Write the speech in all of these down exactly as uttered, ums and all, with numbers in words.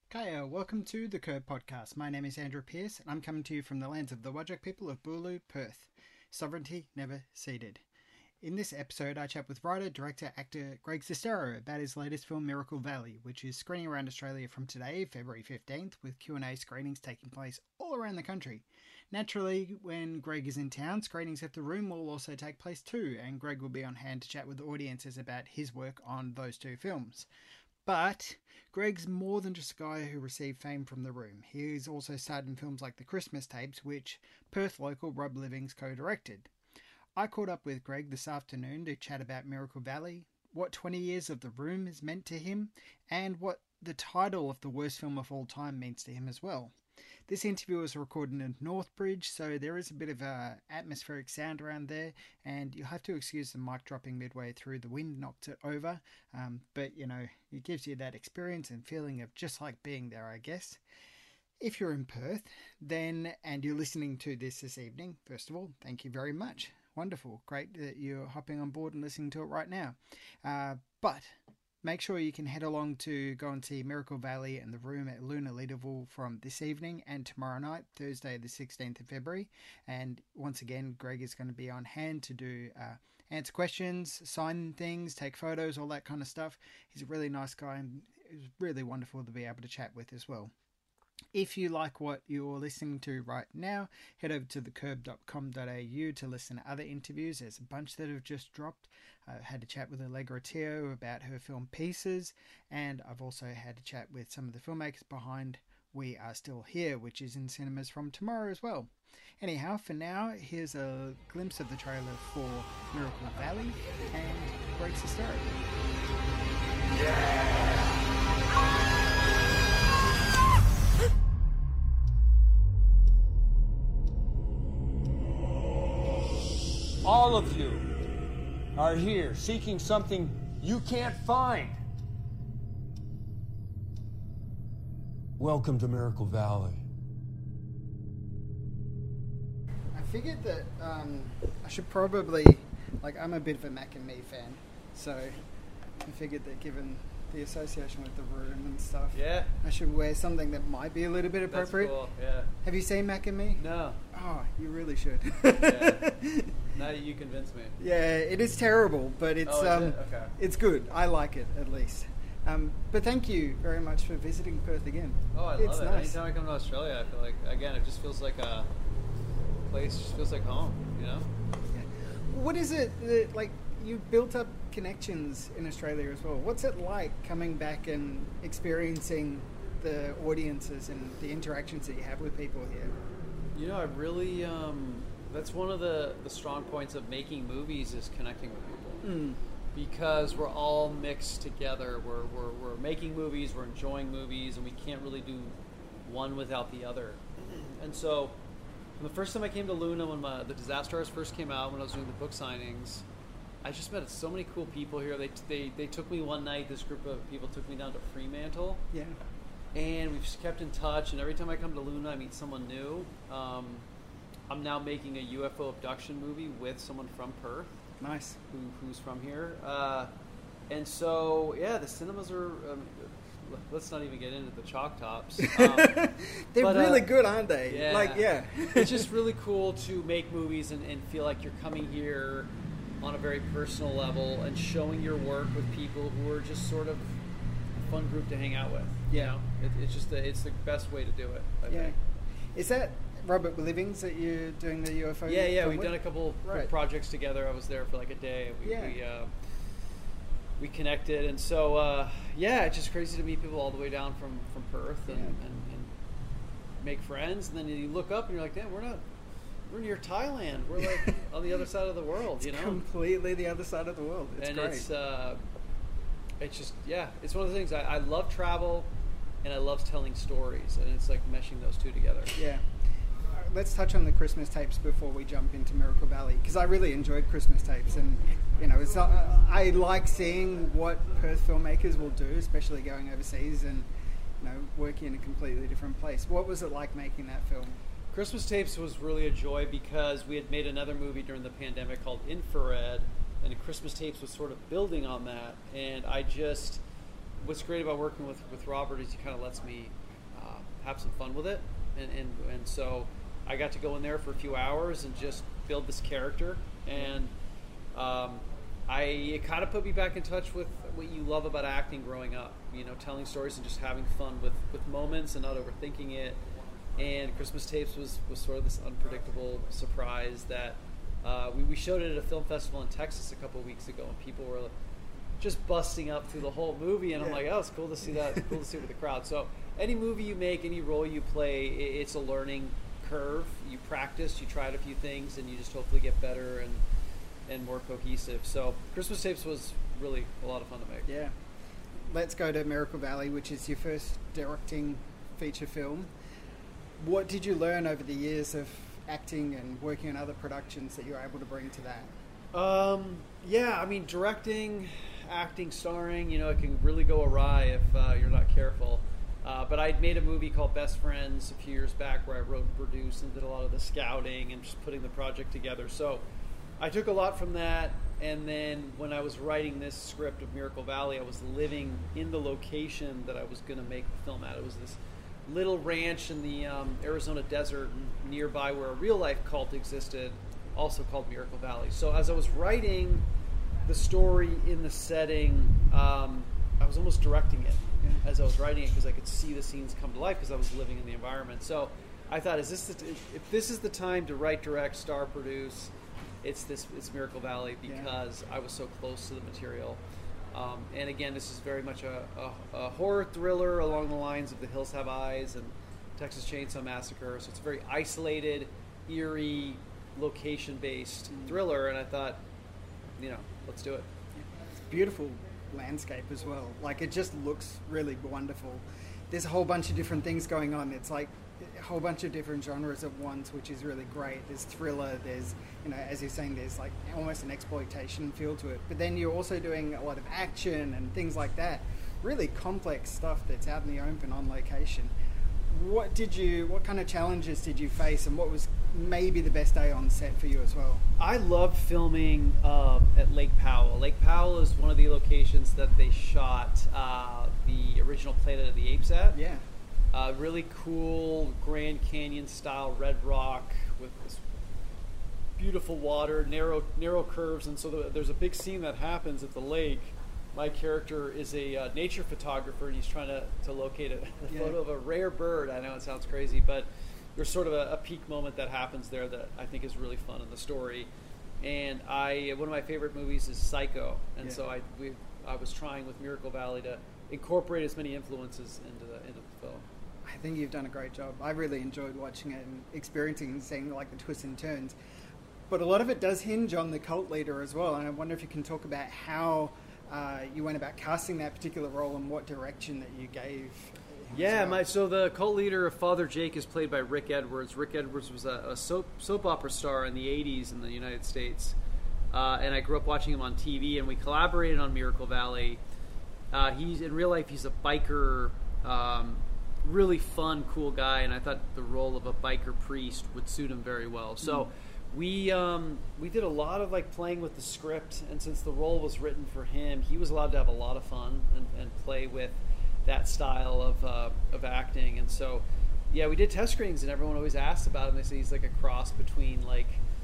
Kaya, welcome to the Curb Podcast. My name is Andrew Pearce, and I'm coming to you from the lands of the Whadjuk people of Boolaloo, Perth. Sovereignty never ceded. In this episode, I chat with writer, director, actor Greg Sestero about his latest film, Miracle Valley, which is screening around Australia from today, February fifteenth, with Q and A screenings taking place all around the country. Naturally, when Greg is in town, screenings at the Room will also take place too, and Greg will be on hand to chat with audiences about his work on those two films. But Greg's more than just a guy who received fame from The Room. He's also starred in films like The Christmas Tapes, which Perth local Rob Livings co-directed. I caught up with Greg this afternoon to chat about Miracle Valley, what twenty years of The Room has meant to him, and what the title of the worst film of all time means to him as well. This interview was recorded in Northbridge, so there is a bit of a atmospheric sound around there, and you'll have to excuse the mic dropping midway through. The wind knocked it over, um, but, you know, it gives you that experience and feeling of just like being there, I guess. If you're in Perth, then, and you're listening to this this evening, first of all, thank you very much. Wonderful. Great that you're hopping on board and listening to it right now. Uh, but make sure you can head along to go and see Miracle Valley and The Room at Luna Leaderville from this evening and tomorrow night, Thursday the sixteenth of February. And once again, Greg is going to be on hand to do uh, answer questions, sign things, take photos, all that kind of stuff. He's a really nice guy, and it was really wonderful to be able to chat with as well. If you like what you're listening to right now, head over to the curb dot com dot a u to listen to other interviews. There's a bunch that have just dropped. I had a chat with Allegra Teo about her film Pieces, and I've also had a chat with some of the filmmakers behind We Are Still Here, which is in cinemas from tomorrow as well. Anyhow, for now, here's a glimpse of the trailer for Miracle Valley and Greg Sestero. Yeah! All of you are here seeking something you can't find. Welcome to Miracle Valley. I figured that um, I should probably, like, I'm a bit of a Mac and Me fan, so I figured that given the association with The Room and stuff, yeah, I should wear something that might be a little bit appropriate. That's cool, yeah. Have you seen Mac and Me? No. Oh, you really should. Yeah. Now you convinced me. Yeah, it is terrible, but it's oh, um, it? Okay. it's good. I like it at least. Um, but thank you very much for visiting Perth again. Oh, I it's love it. Nice. Anytime I come to Australia, I feel like, again, it just feels like a place, just feels like home, you know? Yeah. What is it that, like, you built up connections in Australia as well? What's it like coming back and experiencing the audiences and the interactions that you have with people here? You know, I really, um, that's one of the, the strong points of making movies is connecting with people. Mm. Because we're all mixed together. We're, we're, we're making movies, we're enjoying movies, and we can't really do one without the other. And so, the first time I came to Luna, when my, the Disaster Artist first came out, when I was doing the book signings, I just met so many cool people here. They, they, they took me one night, this group of people took me down to Fremantle. Yeah. And we've just kept in touch, and every time I come to Luna, I meet someone new. Um, I'm now making a U F O abduction movie with someone from Perth. Nice. Who, who's from here. Uh, and so, yeah, the cinemas are, um, let's not even get into the chalk tops. Um, They're but, really uh, good, aren't they? Yeah. Like, yeah. It's just really cool to make movies and, and feel like you're coming here on a very personal level and showing your work with people who are just sort of a fun group to hang out with. Yeah. You know? it, it's just the, it's the best way to do it, I Yeah. think. Is that Robert Livings that you're doing the U F O? Yeah, yeah, film we've with? done a couple Right. projects together. I was there for like a day. We Yeah. we, uh, we connected, and so uh, yeah, it's just crazy to meet people all the way down from, from Perth and, Yeah. and, and make friends. And then you look up and you're like, damn, we're not we're near Thailand. We're like on the other side of the world. It's you know, completely the other side of the world. It's and great. it's uh, it's just yeah, it's one of the things I, I love travel, and I love telling stories, and it's like meshing those two together. Yeah. Let's touch on the Christmas tapes before we jump into Miracle Valley, because I really enjoyed Christmas tapes, and you know, it's not, I like seeing what Perth filmmakers will do, especially going overseas and you know working in a completely different place. What was it like making that film? Christmas Tapes was really a joy because we had made another movie during the pandemic called Infrared, and Christmas Tapes was sort of building on that, and I just what's great about working with, with Robert is he kind of lets me uh, have some fun with it, and, and and so I got to go in there for a few hours and just build this character, and um, I it kind of put me back in touch with what you love about acting growing up, you know, telling stories and just having fun with, with moments and not overthinking it. And Christmas Tapes was, was sort of this unpredictable surprise that uh, we, we showed it at a film festival in Texas a couple of weeks ago, and people were just busting up through the whole movie, and I'm like, oh, it's cool to see that. It's cool to see it with the crowd. So any movie you make, any role you play, it's a learning curve. You practice, you try a few things, and you just hopefully get better and and more cohesive. So Christmas Tapes was really a lot of fun to make. Yeah. Let's go to Miracle Valley, which is your first directing feature film. What did you learn over the years of acting and working on other productions that you were able to bring to that? Um, yeah, I mean, directing, acting, starring, you know, it can really go awry if uh, you're not careful. Uh, but I'd made a movie called Best Friends a few years back where I wrote and produced and did a lot of the scouting and just putting the project together. So I took a lot from that, and then when I was writing this script of Miracle Valley, I was living in the location that I was going to make the film at. It was this little ranch in the um, Arizona desert nearby where a real-life cult existed, also called Miracle Valley. So as I was writing the story in the setting, um, I was almost directing it as I was writing it because I could see the scenes come to life because I was living in the environment. So I thought, is this the t- if this is the time to write, direct, star, produce, it's this it's Miracle Valley because yeah. I was so close to the material. Um, and again, this is very much a, a, a horror thriller along the lines of The Hills Have Eyes and Texas Chainsaw Massacre. So it's a very isolated, eerie, location-based mm. thriller. And I thought, you know, let's do it. It's beautiful landscape as well. Like, it just looks really wonderful. There's a whole bunch of different things going on. It's like a whole bunch of different genres at once, which is really great. There's thriller, there's, you know, as you're saying, there's like almost an exploitation feel to it. But then you're also doing a lot of action and things like that. Really complex stuff that's out in the open on location. What did you, what kind of challenges did you face, and what was maybe the best day on set for you as well? I loved filming uh, at Lake Powell. Lake Powell is one of the locations that they shot uh, the original Planet of the Apes at. Yeah. Uh, really cool Grand Canyon style red rock with this beautiful water, narrow narrow curves, and so the, there's a big scene that happens at the lake. My character is a uh, nature photographer, and he's trying to, to locate a, a yeah. photo of a rare bird. I know it sounds crazy, but there's sort of a, a peak moment that happens there that I think is really fun in the story. And I one of my favorite movies is Psycho, and yeah. so I we I was trying with Miracle Valley to incorporate as many influences into the into the film. I think you've done a great job. I really enjoyed watching it and experiencing and seeing like the twists and turns. But a lot of it does hinge on the cult leader as well, and I wonder if you can talk about how uh, you went about casting that particular role and what direction that you gave. Yeah, well. my, so the cult leader of Father Jake is played by Rick Edwards. Rick Edwards was a, a soap soap opera star in the eighties in the United States, uh, and I grew up watching him on T V, and we collaborated on Miracle Valley. Uh, he's in real life, he's a biker, um, really fun, cool guy, and I thought the role of a biker priest would suit him very well. So. Mm. We um, we did a lot of like playing with the script, and since the role was written for him, he was allowed to have a lot of fun and, and play with that style of uh, of acting. And so, yeah, we did test screenings, and everyone always asked about him. They say he's like a cross between like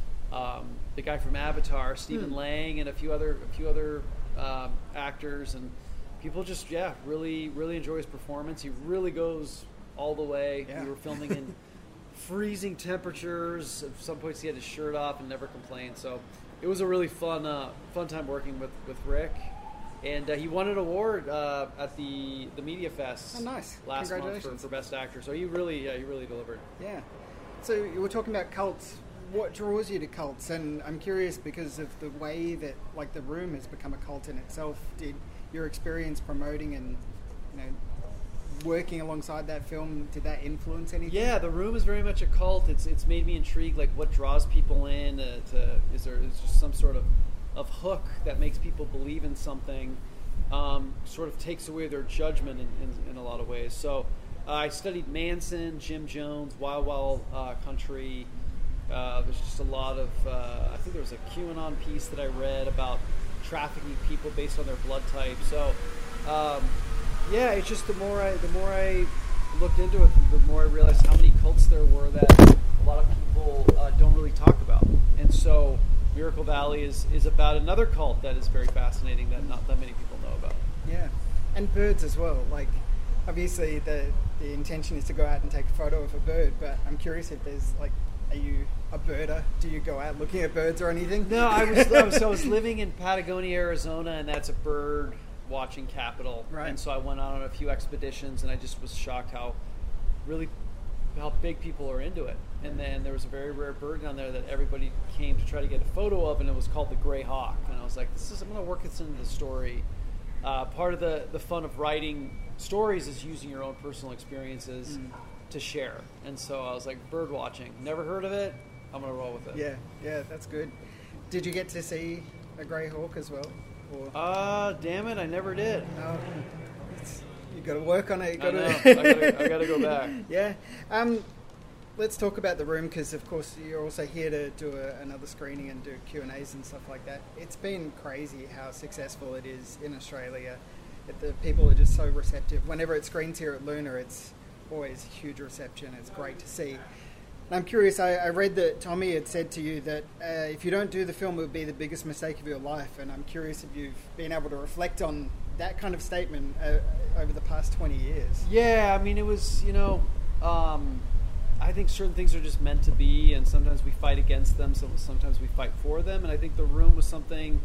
um, the guy from Avatar, Stephen hmm. Lang, and a few other a few other um, actors. And people just yeah really really enjoy his performance. He really goes all the way. Yeah. We were filming in freezing temperatures. At some points he had his shirt off and never complained. So it was a really fun uh, fun time working with, with Rick. And uh, he won an award uh, at the, the Media Fest oh, nice. last month for, for Best Actor. So he really yeah, he really delivered. Yeah. So you were talking about cults. What draws you to cults? And I'm curious because of the way that like The Room has become a cult in itself. Did your experience promoting and you know working alongside that film, did that influence anything? Yeah, The Room is very much a cult. It's it's made me intrigued, like what draws people in uh, to, is there is just some sort of, of hook that makes people believe in something, um, sort of takes away their judgment in, in, in a lot of ways. So uh, I studied Manson, Jim Jones, Wild Wild uh, Country. Uh, there's just a lot of, uh, I think there was a QAnon piece that I read about trafficking people based on their blood type. So um, Yeah, it's just the more I the more I looked into it, the more I realized how many cults there were that a lot of people uh, don't really talk about. And so Miracle Valley is, is about another cult that is very fascinating that not that many people know about. Yeah, and birds as well. Like, obviously the the intention is to go out and take a photo of a bird, but I'm curious if there's like, are you a birder? Do you go out looking at birds or anything? No, I was, I was so I was living in Patagonia, Arizona, and that's a bird watching capital. Right. And so I went out on a few expeditions, and I just was shocked how really how big people are into it. And then there was a very rare bird down there that everybody came to try to get a photo of, and it was called the gray hawk. And I was like, this is I'm going to work this into the story. Uh, part of the, the fun of writing stories is using your own personal experiences mm. to share. And so I was like, bird watching. Never heard of it. I'm going to roll with it. Yeah, yeah, that's good. Did you get to see a grey hawk as well? Or? Uh, damn it, I never did. No. You got to work on it. You got I know. to. I gotta, I gotta go back. Yeah. Um, let's talk about the room because, of course, you're also here to do a, another screening and do Q and A's and stuff like that. It's been crazy how successful it is in Australia. It, the people are just so receptive. Whenever it screens here at Luna, it's always a huge reception. It's great to see. And I'm curious, I, I read that Tommy had said to you that uh, if you don't do the film, it would be the biggest mistake of your life. And I'm curious if you've been able to reflect on that kind of statement uh, over the past twenty years. Yeah, I mean, it was, you know, um, I think certain things are just meant to be, and sometimes we fight against them, so sometimes we fight for them. And I think The Room was something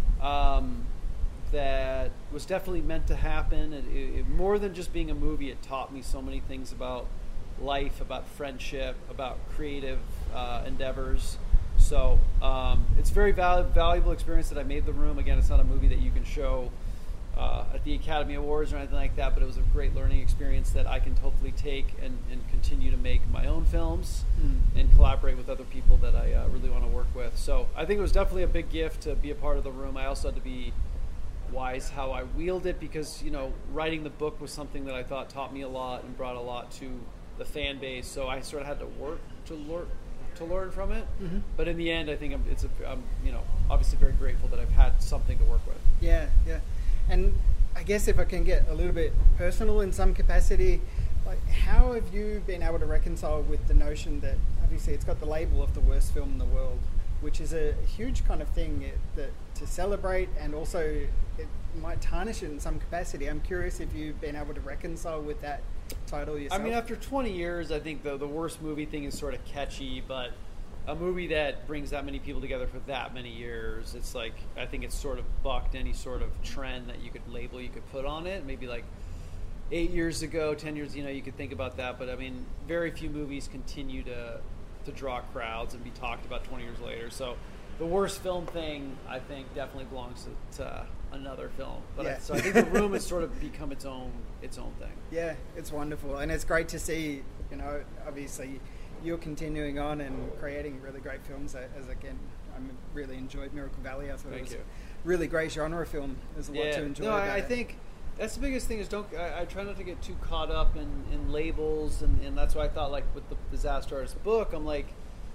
um, that was definitely meant to happen. It, it, it, more than just being a movie, it taught me so many things about life, about friendship, about creative uh, endeavors. So um, it's a very val- valuable experience that I made The Room. Again, it's not a movie that you can show uh, at the Academy Awards or anything like that, but it was a great learning experience that I can hopefully take and, and continue to make my own films mm. and collaborate with other people that I uh, really want to work with. So I think it was definitely a big gift to be a part of The Room. I also had to be wise how I wield it because, you know, writing the book was something that I thought taught me a lot and brought a lot to the fan base, so I sort of had to work to learn to learn from it. Mm-hmm. But in the end, I think I'm, it's a, I'm, you know, obviously very grateful that I've had something to work with. Yeah, yeah. And I guess if I can get a little bit personal in some capacity, like how have you been able to reconcile with the notion that obviously it's got the label of the worst film in the world, which is a huge kind of thing it, that to celebrate, and also it might tarnish it in some capacity. I'm curious if you've been able to reconcile with that title yourself. I mean, after twenty years, I think the the worst movie thing is sort of catchy, but a movie that brings that many people together for that many years, it's like, I think it's sort of bucked any sort of trend that you could label, you could put on it. Maybe like eight years ago, ten years, you know, you could think about that, but I mean, very few movies continue to to draw crowds and be talked about twenty years later. So the worst film thing, I think, definitely belongs to, to another film. But yeah. I, so I think The Room has sort of become its own its own thing. Yeah, it's wonderful, and it's great to see. You know, obviously, you're continuing on and creating really great films. As again, I really enjoyed Miracle Valley. I thought Thank it was you. a really great genre film. There's a lot yeah. to enjoy. No, about I, I it. think that's the biggest thing is don't. I, I try not to get too caught up in, in labels, and, and that's why I thought, like with the Disaster Artist book, I'm like.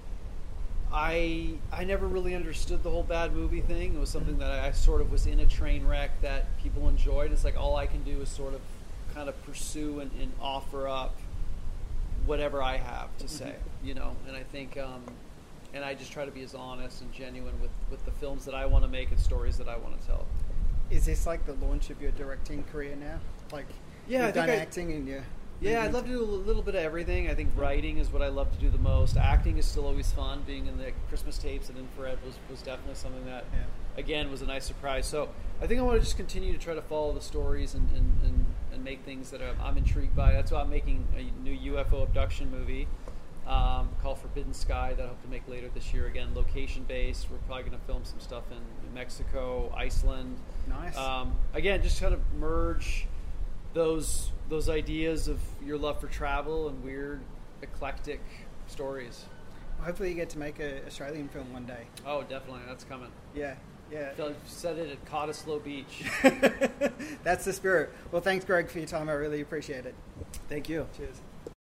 I I never really understood the whole bad movie thing. It was something that I, I sort of was in a train wreck that people enjoyed. It's like all I can do is sort of kind of pursue and, and offer up whatever I have to say, you know. And I think, um, and I just try to be as honest and genuine with, with the films that I want to make and stories that I want to tell. Is this like the launch of your directing career now? Like, yeah, you've I done think I, acting and you. Yeah, I'd love to do a little bit of everything. I think writing is what I love to do the most. Acting is still always fun. Being in the Christmas tapes and Infrared was, was definitely something that, yeah. again, was a nice surprise. So I think I want to just continue to try to follow the stories and, and, and, and make things that I'm, I'm intrigued by. That's why I'm making a new U F O abduction movie um, called Forbidden Sky that I hope to make later this year. Again, location-based. We're probably going to film some stuff in New Mexico, Iceland. Nice. Um, again, just kind of merge those those ideas of your love for travel and weird, eclectic stories. Hopefully you get to make an Australian film one day. Oh, definitely. That's coming. Yeah, yeah. I feel like you said it at Cottesloe Beach. That's the spirit. Well, thanks, Greg, for your time. I really appreciate it. Thank you. Cheers.